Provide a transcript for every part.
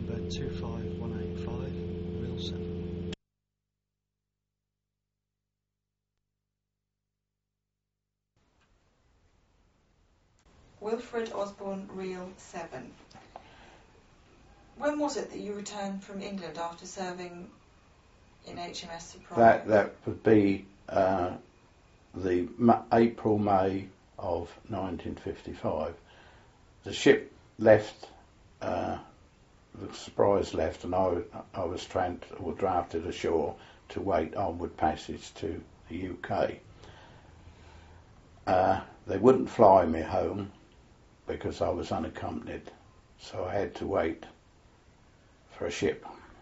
November 25185, Reel 7. Wilfred Osborne, Reel 7. When was it that you returned from England after serving in HMS Surprise? That would be the April, May of 1955. The ship left, the Surprise left, and I was drafted ashore to wait onward passage to the UK. They wouldn't fly me home because I was unaccompanied, so I had to wait for a ship.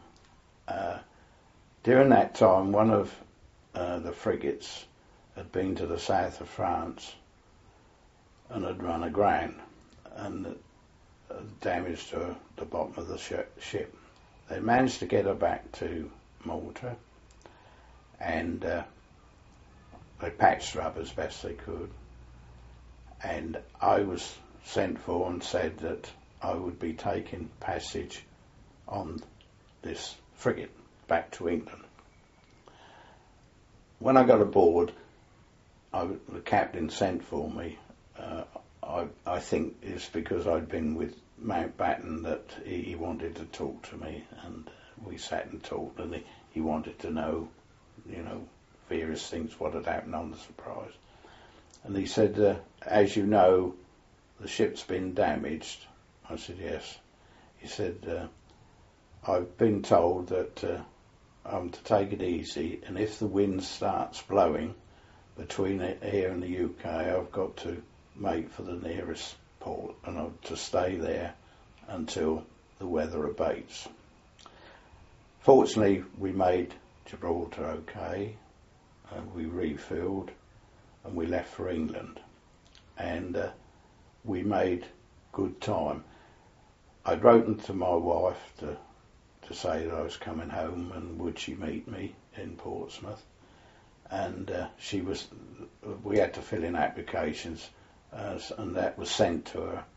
During that time, one of the frigates had been to the south of France and had run aground and damage to the bottom of the ship. They managed to get her back to Malta, and they patched her up as best they could, and I was sent for and said that I would be taking passage on this frigate back to England. When I got aboard, the captain sent for me. I think it's because I'd been with Mountbatten that he wanted to talk to me, and we sat and talked, and he wanted to know, various things, what had happened on the Surprise. And he said, as you know, the ship's been damaged. I said, yes. He said, I've been told that I'm to take it easy, and if the wind starts blowing between here and the UK, I've got to make for the nearest port, and I'm to stay there until the weather abates. Fortunately, we made Gibraltar okay, and we refilled, and we left for England, and we made good time. I'd written to my wife to say that I was coming home and would she meet me in Portsmouth, and we had to fill in applications, and that was sent to her.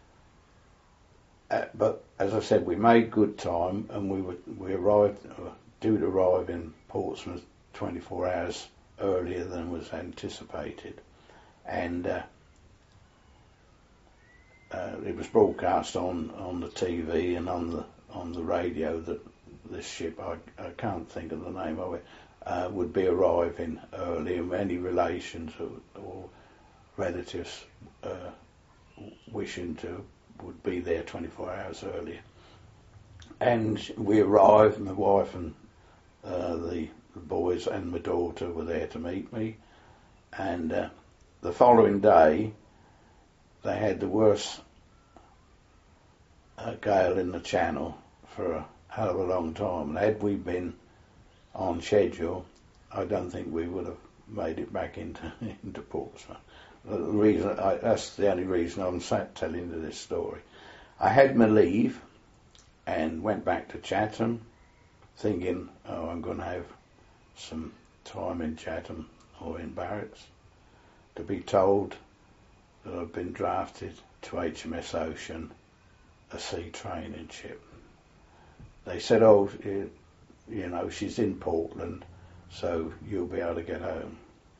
But as I said, we made good time, and we arrived, due to arrive in Portsmouth 24 hours earlier than was anticipated, and it was broadcast on the TV and on the radio that this ship, I can't think of the name of it, would be arriving early, and any relations or relatives wishing to would be there 24 hours earlier. And we arrived, my wife and the boys and my daughter were there to meet me, and the following day they had the worst gale in the Channel for a hell of a long time, and had we been on schedule, I don't think we would have made it back into Portsmouth. That's the only reason I'm telling you this story. I had my leave and went back to Chatham, thinking, I'm going to have some time in Chatham or in barracks, to be told that I've been drafted to HMS Ocean, a sea training ship. They said, she's in Portland, so you'll be able to get home.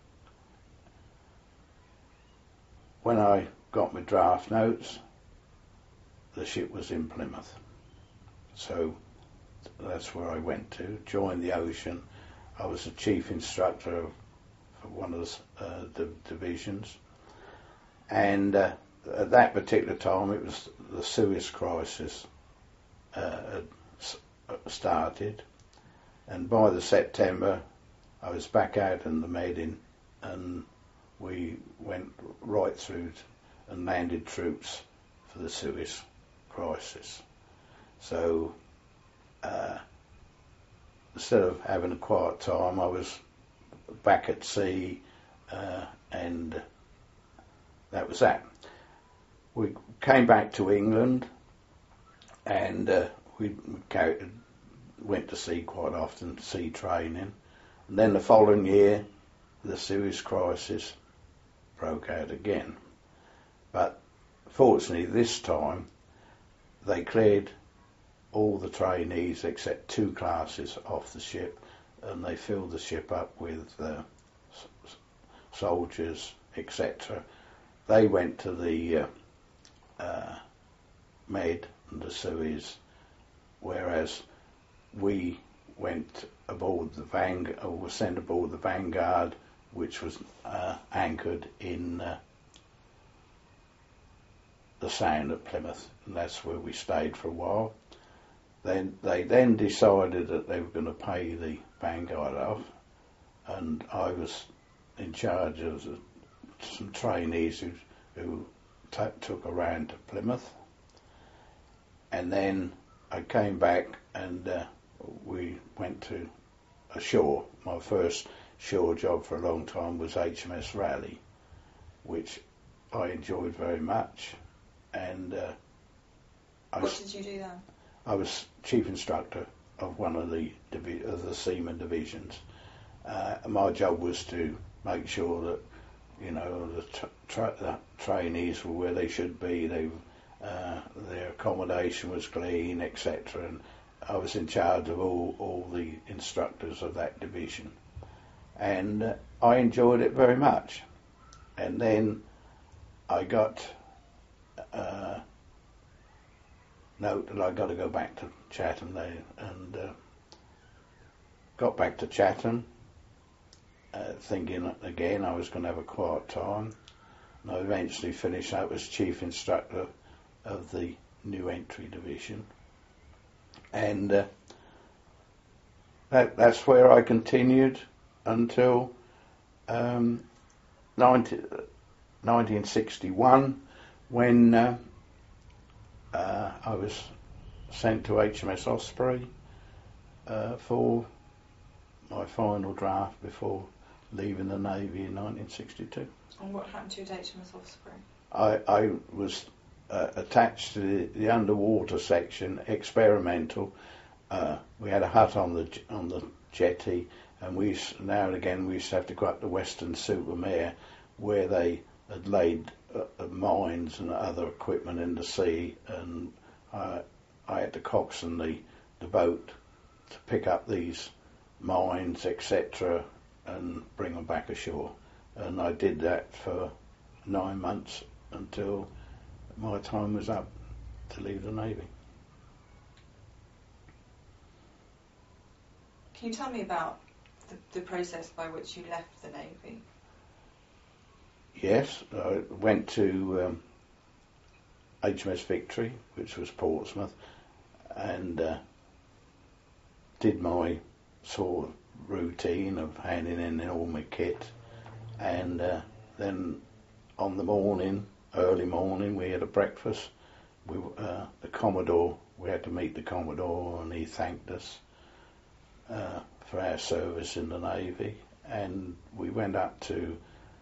When I got my draft notes, the ship was in Plymouth. So that's where I went to, joined the Ocean. I was the chief instructor for one of the divisions. And at that particular time, it was the Suez Crisis had started. And by the September, I was back out in the Medin, and we went right through and landed troops for the Suez Crisis. So instead of having a quiet time, I was back at sea, and that was that. We came back to England, and we went to sea quite often, sea training. And then the following year, the Suez Crisis broke out again. But fortunately, this time, they cleared all the trainees except 2 classes off the ship, and they filled the ship up with soldiers, etc. They went to the Med and the Suez, whereas we went aboard the were sent aboard the Vanguard, which was anchored in the Sound at Plymouth, and that's where we stayed for a while. Then they decided that they were going to pay the Vanguard off, and I was in charge of some trainees who took around to Plymouth. And then I came back and we went to ashore. My first shore job for a long time was HMS Raleigh, which I enjoyed very much. And what did you do then? I was chief instructor of one of the seaman divisions. My job was to make sure that, you know, the trainees were where they should be. Their accommodation was clean, etc. And I was in charge of all the instructors of that division, and I enjoyed it very much. And then I got note that I got to go back to Chatham there, and got back to Chatham, thinking again I was going to have a quiet time. And I eventually finished up as chief instructor of the new entry division, and that's where I continued until 1961, when I was sent to HMS Osprey for my final draft before leaving the Navy in 1962. And what happened to you at HMS Osprey? I was attached to the underwater section, experimental. We had a hut on the jetty, and now and again we used to have to go up to Weston-super-Mare, where they had laid mines and other equipment in the sea, and I had to coxswain the boat to pick up these mines, etc., and bring them back ashore. And I did that for 9 months until my time was up to leave the Navy. Can you tell me about the process by which you left the Navy? Yes, I went to HMS Victory, which was Portsmouth, and did my sort of routine of handing in all my kit, and then on the morning, early morning, we had a breakfast. The Commodore, we had to meet the Commodore, and he thanked us for our service in the Navy, and we went up to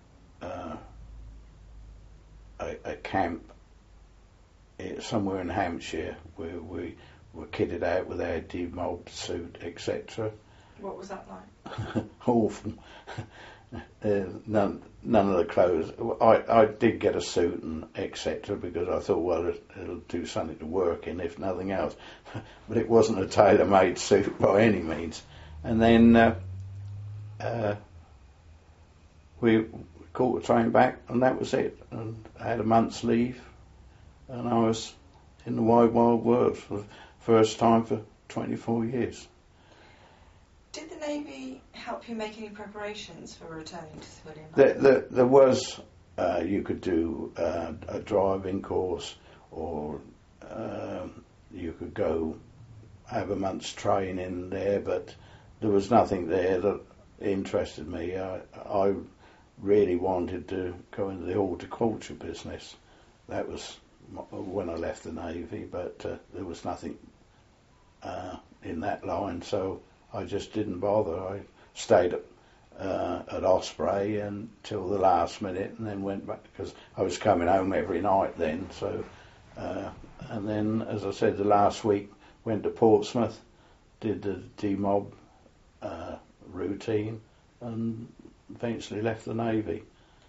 a camp somewhere in Hampshire, where we were kitted out with our demob suit, etc. What was that like? Awful. None of the clothes. I did get a suit and etc. because I thought, well, it'll do something to work in, if nothing else. But it wasn't a tailor-made suit by any means. And then we caught the train back, and that was it. And I had a month's leave, and I was in the wide, wild world for the first time for 24 years. Did the Navy help you make any preparations for returning to civilian life? There was, you could do a driving course, or you could go have a month's training there, but there was nothing there that interested me. I really wanted to go into the horticulture business. That was when I left the Navy, but there was nothing in that line, so I just didn't bother. I stayed at Osprey until the last minute, and then went back because I was coming home every night then. So, and then, as I said, the last week went to Portsmouth, did the demob routine, and eventually left the Navy.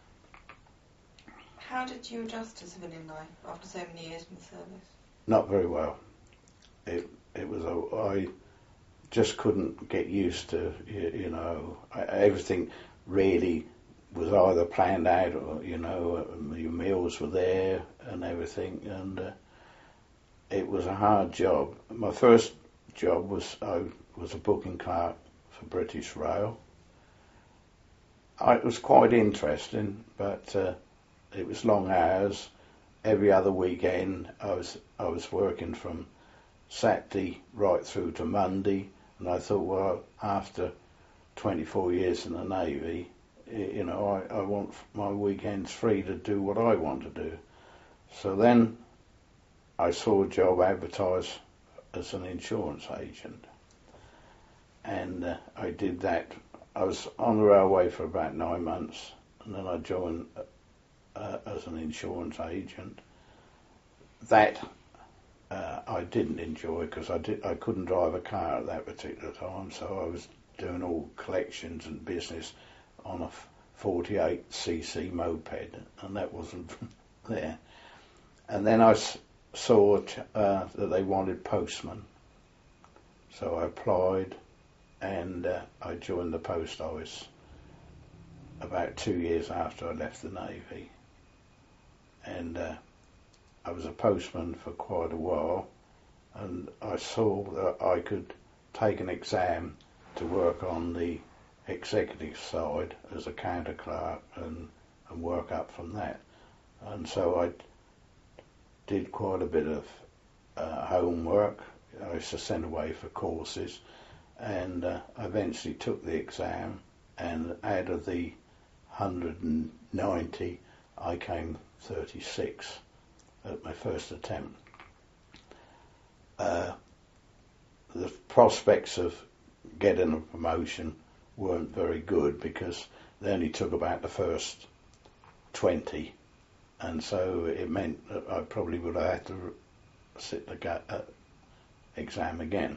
How did you adjust to civilian life after so many years in the service? Not very well. I just couldn't get used to, everything really was either planned out or, your meals were there and everything, and it was a hard job. My first job was I was a booking clerk for British Rail. It was quite interesting, but it was long hours. Every other weekend I was working from Saturday right through to Monday, and I thought, well, after 24 years in the Navy, I want my weekends free to do what I want to do. So then I saw a job advertised as an insurance agent, and I did that. I was on the railway for about 9 months, and then I joined as an insurance agent. That I didn't enjoy because I couldn't drive a car at that particular time, so I was doing all collections and business on a 48cc moped, and that wasn't there. And then I saw that they wanted postmen, so I applied, and I joined the post office about 2 years after I left the Navy, and I was a postman for quite a while, and I saw that I could take an exam to work on the executive side as a counter clerk and work up from that. And so I did quite a bit of homework. I used to send away for courses, and I eventually took the exam, and out of the 190 I came 36 at my first attempt. The prospects of getting a promotion weren't very good because they only took about the first 20, and so it meant that I probably would have had to sit the exam again.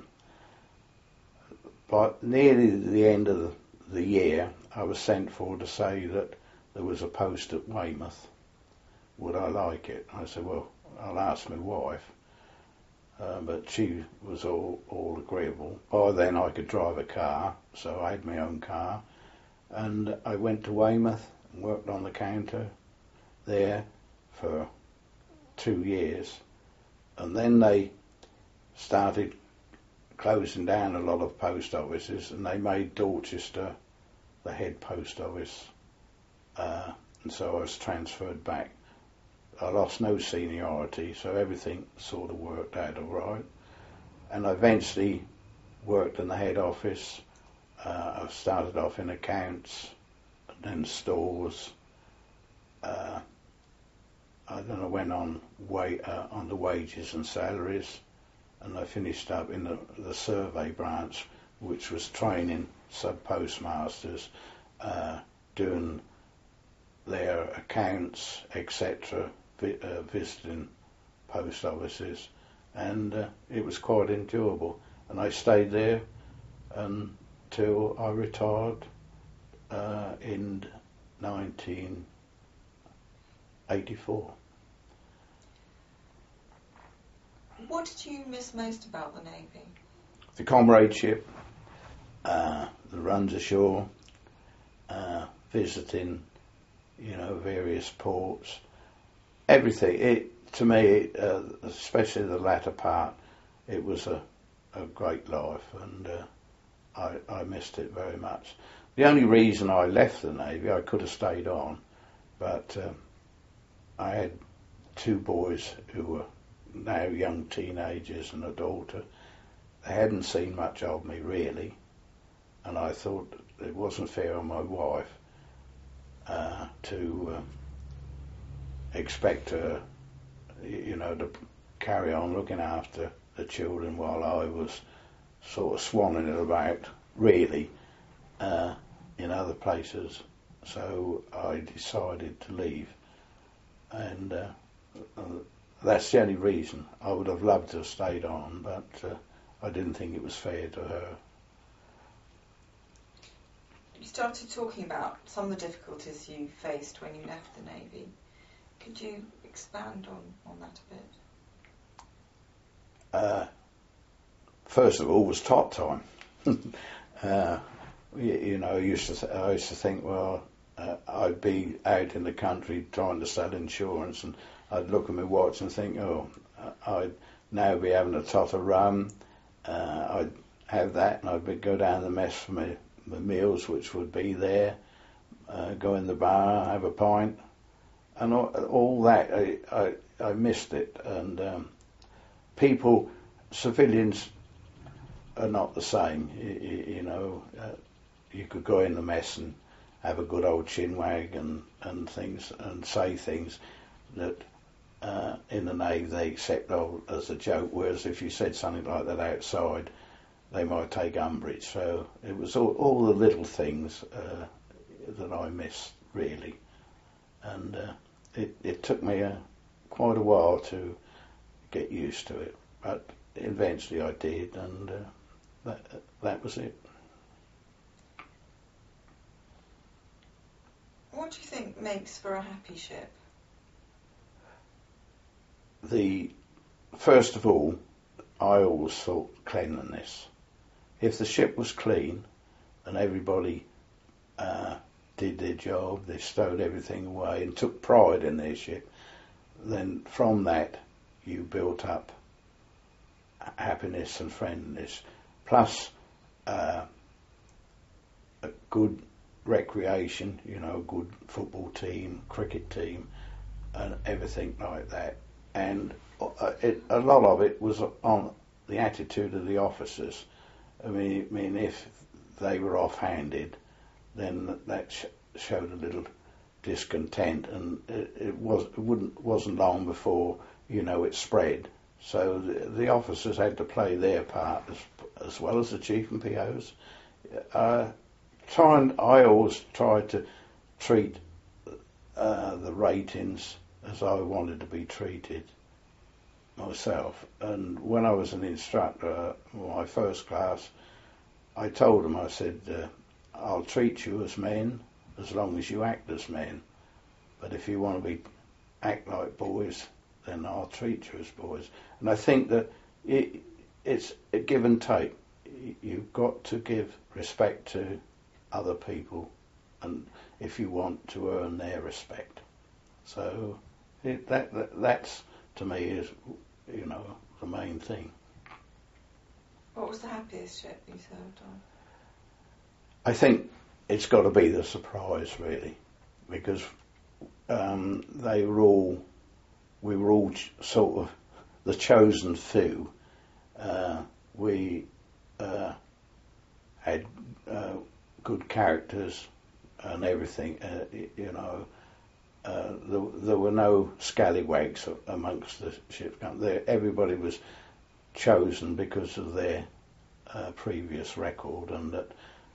But nearly the end of the year, I was sent for to say that there was a post at Weymouth. Would I like it? I said, well, I'll ask my wife. But she was all agreeable. By then I could drive a car, so I had my own car. And I went to Weymouth and worked on the counter there for 2 years. And then they started closing down a lot of post offices, and they made Dorchester the head post office. And so I was transferred back. I lost no seniority, so everything sort of worked out all right. And I eventually worked in the head office. I started off in accounts, and then stores. I went on the wages and salaries, and I finished up in the survey branch, which was training sub-postmasters, doing their accounts, etc., visiting post offices, and it was quite enjoyable. And I stayed there until I retired in 1984. What did you miss most about the Navy? The comradeship, the runs ashore, visiting, various ports, everything. To me, especially the latter part, it was a great life, and I missed it very much. The only reason I left the Navy, I could have stayed on, but I had 2 boys who were now young teenagers and a daughter. They hadn't seen much of me really, and I thought it wasn't fair on my wife to expect her, to carry on looking after the children while I was sort of swanning it about, really, in other places. So I decided to leave, and that's the only reason. I would have loved to have stayed on, but I didn't think it was fair to her. You started talking about some of the difficulties you faced when you left the Navy. Could you expand on that a bit? first of all was top time. I used to think, well, I'd be out in the country trying to sell insurance, and I'd look at my watch and think, oh, I'd now be having a tot of rum. I'd have that, and I'd go down the mess for my meals, which would be there. Go in the bar, have a pint, and all that. I missed it, and civilians are not the same. You could go in the mess and have a good old chinwag and things, and say things that in the Navy they accept as a joke, whereas if you said something like that outside, they might take umbrage. So it was all the little things that I missed, really. And it took me quite a while to get used to it, but eventually I did, and that was it. What do you think makes for a happy ship? First of all, I always thought cleanliness. If the ship was clean and everybody did their job, they stowed everything away and took pride in their ship, then from that you built up happiness and friendliness, plus a good recreation, a good football team, cricket team, and everything like that. And a lot of it was on the attitude of the officers. I mean, if they were off-handed, then that showed a little discontent, and it wasn't long before it spread. So the officers had to play their part as well as the chief and POs. I always tried to treat the ratings as I wanted to be treated myself. And when I was an instructor, my first class, I told them, I said, I'll treat you as men as long as you act as men. But if you want to act like boys, then I'll treat you as boys. And I think that it's a give and take. You've got to give respect to other people, and if you want to earn their respect. So that's to me is the main thing. What was the happiest ship you served on? I think it's got to be the Surprise, really, because we were all sort of the chosen few. We had good characters and everything. There were no scallywags amongst the ship's company. Everybody was chosen because of their previous record, and that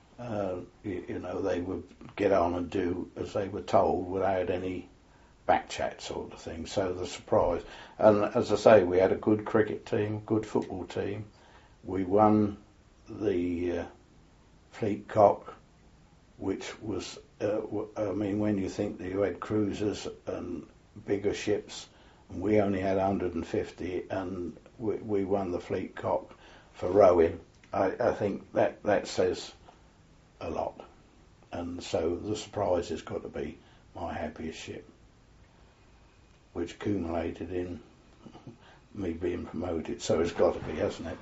they would get on and do as they were told without any backchat sort of thing. So the Surprise, and as I say, we had a good cricket team, good football team. We won the Fleet Cock, which was when you think that you had cruisers and bigger ships, and we only had 150, and we won the Fleet Cock for rowing. I think that says a lot, and so the Surprise has got to be my happiest ship, which accumulated in me being promoted, so it's got to be, hasn't it?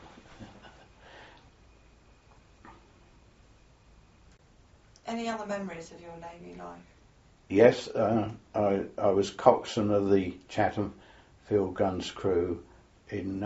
Any other memories of your Navy life? Yes, I was coxswain of the Chatham Field Guns crew in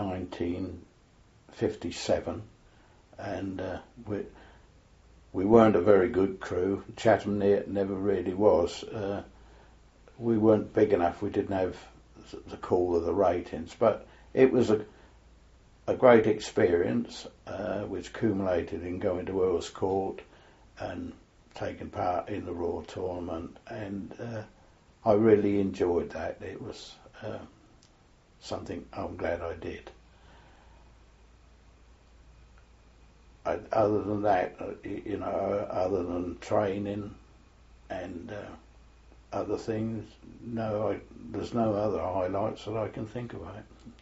1957, and we weren't a very good crew. Chatham never really was. We weren't big enough. We didn't have the call of the ratings, but it was a great experience, which accumulated in going to Earl's Court and taking part in the Royal Tournament, and I really enjoyed that. It was something I'm glad I did. Other than that, other than training and other things, there's no other highlights that I can think about.